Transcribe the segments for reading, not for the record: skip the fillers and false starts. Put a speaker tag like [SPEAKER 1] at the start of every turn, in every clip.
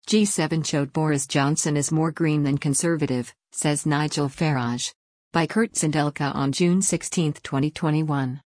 [SPEAKER 1] G7 showed Boris Johnson is more green than conservative, says Nigel Farage. By Kurt Zindelka on June 16, 2021.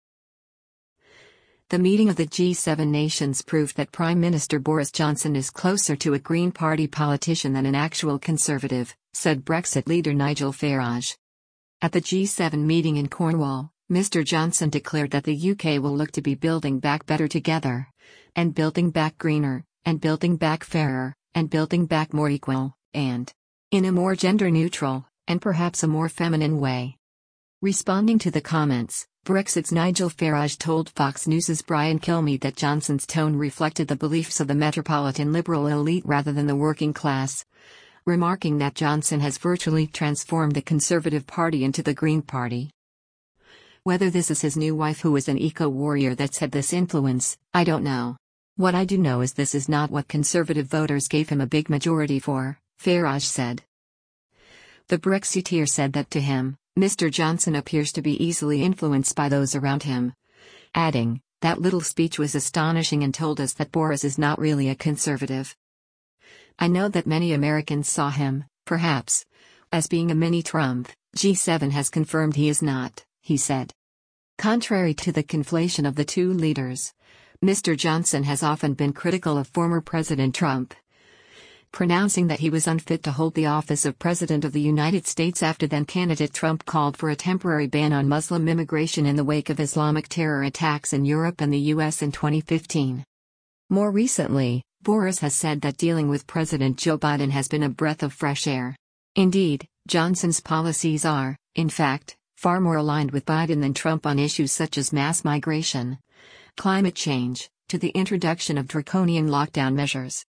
[SPEAKER 1] The meeting of the G7 nations proved that Prime Minister Boris Johnson is closer to a Green Party politician than an actual conservative, said Brexit leader Nigel Farage. At the G7 meeting in Cornwall, Mr. Johnson declared that the UK will look to be building back better together, and building back greener, and building back fairer, and building back more equal, and in a more gender-neutral, and perhaps a more feminine way. Responding to the comments, Brexit's Nigel Farage told Fox News' Brian Kilmeade that Johnson's tone reflected the beliefs of the metropolitan liberal elite rather than the working class, remarking that Johnson has virtually transformed the Conservative Party into the Green Party. Whether this is his new wife who is an eco-warrior that's had this influence, I don't know. What I do know is this is not what Conservative voters gave him a big majority for, Farage said. The Brexiteer said that to him, Mr. Johnson appears to be easily influenced by those around him, adding, "That little speech was astonishing and told us that Boris is not really a conservative. I know that many Americans saw him, perhaps, as being a mini-Trump. G7 has confirmed he is not," he said. Contrary to the conflation of the two leaders, Mr. Johnson has often been critical of former President Trump, pronouncing that he was unfit to hold the office of President of the United States after then-candidate Trump called for a temporary ban on Muslim immigration in the wake of Islamic terror attacks in Europe and the U.S. in 2015. More recently, Boris has said that dealing with President Joe Biden has been a breath of fresh air. Indeed, Johnson's policies are, in fact, far more aligned with Biden than Trump on issues such as mass migration, climate change, to the introduction of draconian lockdown measures.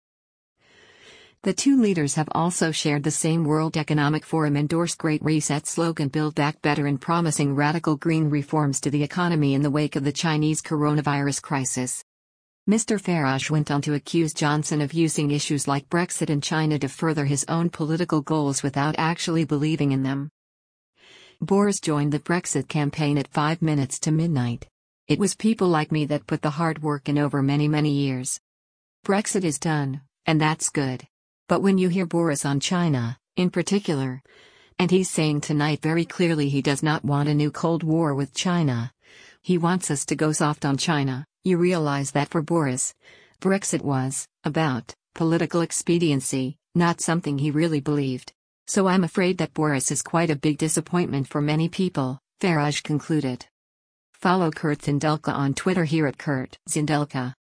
[SPEAKER 1] The two leaders have also shared the same World Economic Forum endorsed Great Reset slogan Build Back Better and promising radical green reforms to the economy in the wake of the Chinese coronavirus crisis. Mr. Farage went on to accuse Johnson of using issues like Brexit and China to further his own political goals without actually believing in them. Boris joined the Brexit campaign at 5 minutes to midnight. It was people like me that put the hard work in over many, many years. Brexit is done, and that's good. But when you hear Boris on China, in particular, and he's saying tonight very clearly he does not want a new Cold War with China, he wants us to go soft on China, you realize that for Boris, Brexit was about political expediency, not something he really believed. So I'm afraid that Boris is quite a big disappointment for many people, Farage concluded. Follow Kurt Zindelka on Twitter here at Kurt Zindelka.